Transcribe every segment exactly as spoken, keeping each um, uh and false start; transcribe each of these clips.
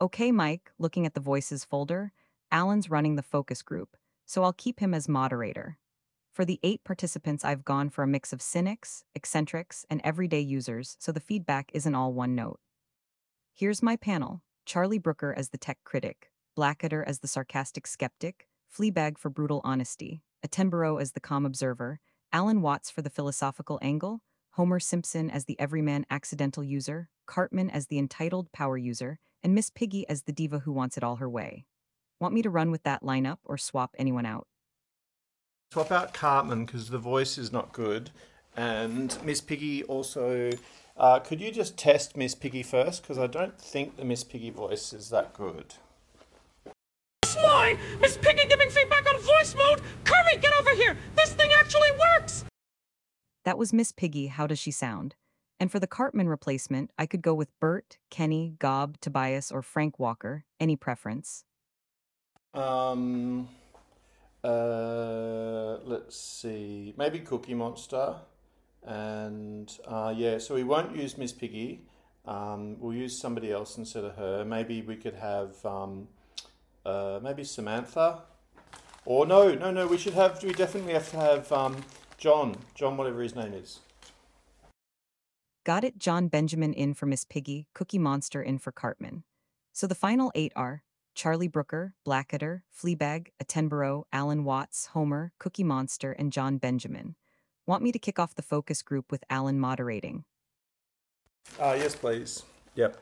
Okay, Mike, looking at the voices folder, Alan's running the focus group, so I'll keep him as moderator. For the eight participants, I've gone for a mix of cynics, eccentrics, and everyday users, so the feedback isn't all one note. Here's my panel: Charlie Brooker as the tech critic, Blackadder as the sarcastic skeptic, Fleabag for brutal honesty, Attenborough as the calm observer, Alan Watts for the philosophical angle, Homer Simpson as the everyman accidental user, Cartman as the entitled power user, and Miss Piggy as the diva who wants it all her way. Want me to run with that lineup or swap anyone out? Swap out Cartman because the voice is not good. And Miss Piggy also... Uh, could you just test Miss Piggy first? Because I don't think the Miss Piggy voice is that good. Line! Miss Piggy giving feedback on voice mode! Kermit, get over here! This thing actually works! That was Miss Piggy. How does she sound? And for the Cartman replacement, I could go with Bert, Kenny, Gob, Tobias, or Frank Walker. Any preference? Um... Uh, let's see. Maybe Cookie Monster. And uh, yeah, so we won't use Miss Piggy. Um, we'll use somebody else instead of her. Maybe we could have um, uh, maybe Samantha. Or no, no, no. We should have. We definitely have to have um, John. John, whatever his name is. Got it. John Benjamin in for Miss Piggy. Cookie Monster in for Cartman. So the final eight are Charlie Brooker, Blackadder, Fleabag, Attenborough, Alan Watts, Homer, Cookie Monster, and John Benjamin. Want me to kick off the focus group with Alan moderating? Uh, yes, please. Yep.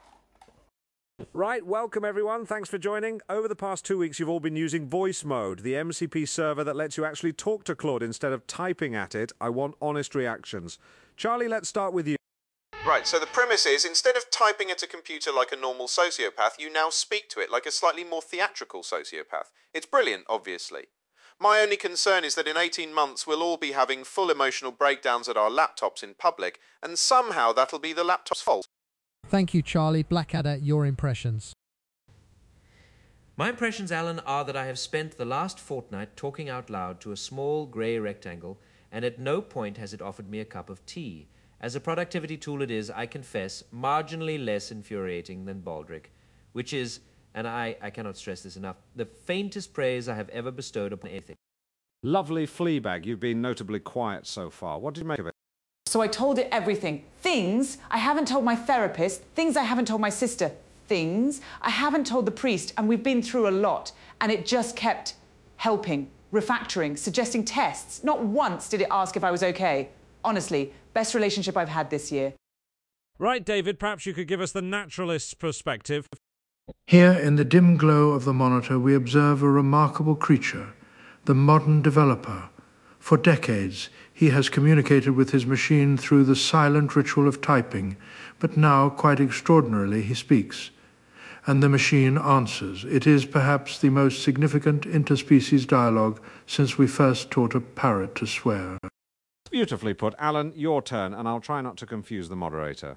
Right, welcome everyone. Thanks for joining. Over the past two weeks, you've all been using Voice Mode, the M C P server that lets you actually talk to Claude instead of typing at it. I want honest reactions. Charlie, let's start with you. Right, so the premise is, instead of typing at a computer like a normal sociopath, you now speak to it like a slightly more theatrical sociopath. It's brilliant, obviously. My only concern is that in eighteen months we'll all be having full emotional breakdowns at our laptops in public, and somehow that'll be the laptop's fault. Thank you, Charlie. Blackadder, your impressions. My impressions, Alan, are that I have spent the last fortnight talking out loud to a small grey rectangle, and at no point has it offered me a cup of tea. As a productivity tool it is, I confess, marginally less infuriating than Baldric, which is, and I, I cannot stress this enough, the faintest praise I have ever bestowed upon anything. Lovely Fleabag, you've been notably quiet so far. What did you make of it? So I told it everything. Things I haven't told my therapist, things I haven't told my sister, things I haven't told the priest, and we've been through a lot, and it just kept helping, refactoring, suggesting tests. Not once did it ask if I was okay. Honestly, best relationship I've had this year. Right, David, perhaps you could give us the naturalist's perspective. Here, in the dim glow of the monitor, we observe a remarkable creature, the modern developer. For decades, he has communicated with his machine through the silent ritual of typing, but now, quite extraordinarily, he speaks. And the machine answers. It is perhaps the most significant interspecies dialogue since we first taught a parrot to swear. Beautifully put. Alan, your turn, and I'll try not to confuse the moderator.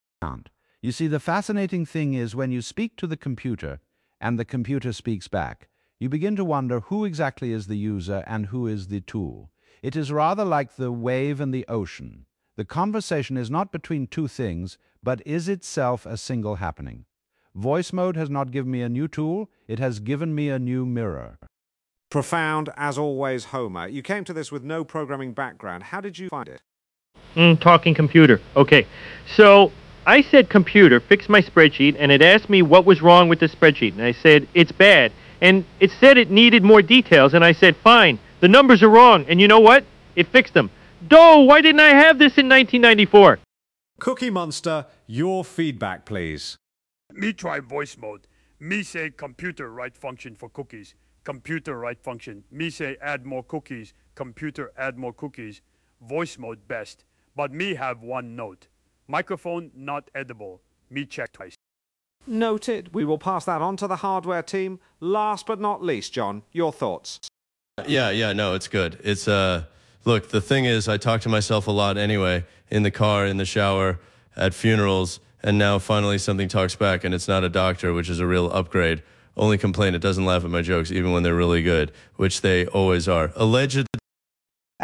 You see, the fascinating thing is when you speak to the computer and the computer speaks back, you begin to wonder who exactly is the user and who is the tool. It is rather like the wave and the ocean. The conversation is not between two things, but is itself a single happening. Voice Mode has not given me a new tool, it has given me a new mirror. Profound, as always, Homer. You came to this with no programming background. How did you find it? Mm, talking computer. Okay. So I said, computer, fix my spreadsheet, and it asked me what was wrong with the spreadsheet. And I said, it's bad. And it said it needed more details, and I said, fine, the numbers are wrong. And you know what? It fixed them. Doh, why didn't I have this in nineteen ninety-four? Cookie Monster, your feedback, please. Me try Voice Mode. Me say computer write function for cookies. Computer write function. Me say add more cookies. Computer add more cookies. Voice Mode best. But me have one note. Microphone not edible. Me check twice. Noted. We will pass that on to the hardware team. Last but not least, John, your thoughts. Yeah, yeah, no, it's good. It's, uh, look, the thing is, I talk to myself a lot anyway, in the car, in the shower, at funerals, and now finally something talks back, and it's not a doctor, which is a real upgrade. Only complaint, it doesn't laugh at my jokes, even when they're really good, which they always are. Alleged.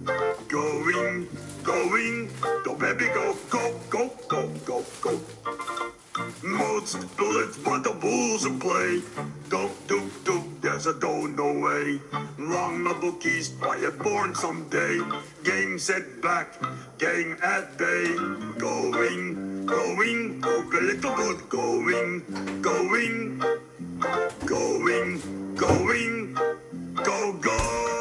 Going, going, go baby go, go, go, go, go, go. Most bullets, but the bulls in play. Go, do, do, there's a do, no way. Long the bookies, quiet born someday. Game set back, gang at bay. Going, going, go a little good. Going, going, going, going, go, go.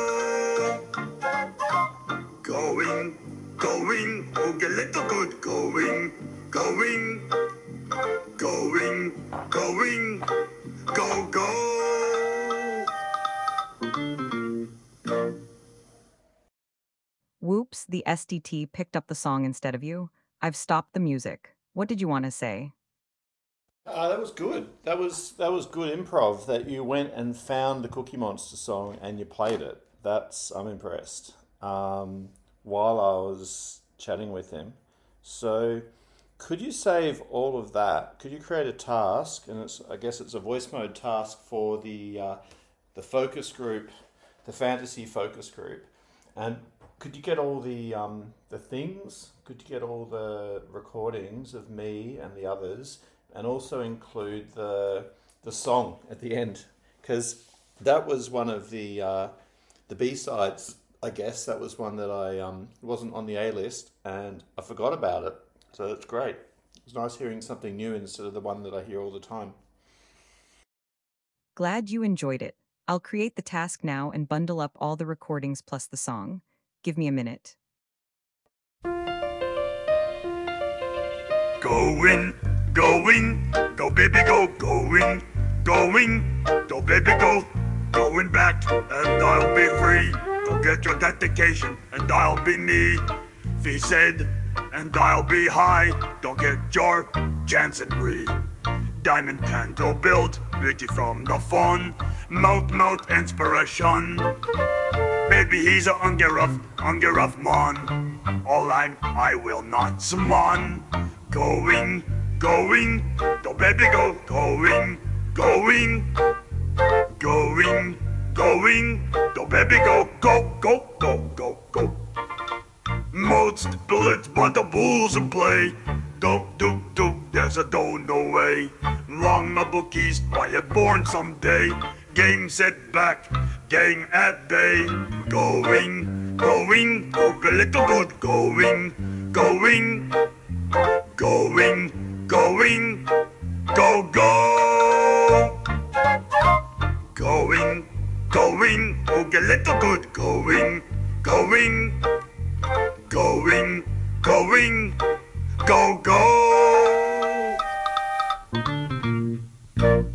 Going, going, go a little good. Going, going, going, going, go, go. Whoops, the S D T picked up the song instead of you. I've stopped the music. What did you want to say? Uh, that was good. That was that was good improv. That you went and found the Cookie Monster song and you played it. That's I'm impressed. Um, while I was chatting with him, so could you save all of that? Could you create a task? And it's I guess it's a voice mode task for the uh, the focus group, the fantasy focus group, and could you get all the um, the things? Could you get all the recordings of me and the others? And also include the the song at the end, because that was one of the uh, the B sides. I guess that was one that I um, wasn't on the A list, and I forgot about it. So it's great. It's nice hearing something new instead of the one that I hear all the time. Glad you enjoyed it. I'll create the task now and bundle up all the recordings plus the song. Give me a minute. Going, going, go baby go, going, going, go baby go, going back, and I'll be free. Go get your dedication, and I'll be me. He said, and I'll be high. Don't get your Jansenry. Diamond Panto built, beauty from the fun. Mouth, mouth inspiration. Baby, he's a Ungeruff, Ungeruff man. All I'm, I will not summon. Going, going, go baby go, going, going, going, going, go baby go, go, go, go, go, go. Most bullets, but the bulls in play. Do, do, do, there's a do, no way. Long the bookies, quiet born someday. Game set back, gang at bay. Going, going, go a little good. Going, going, going, going, go, go. Going, going, go a little good. Going, going, going, going, go, go.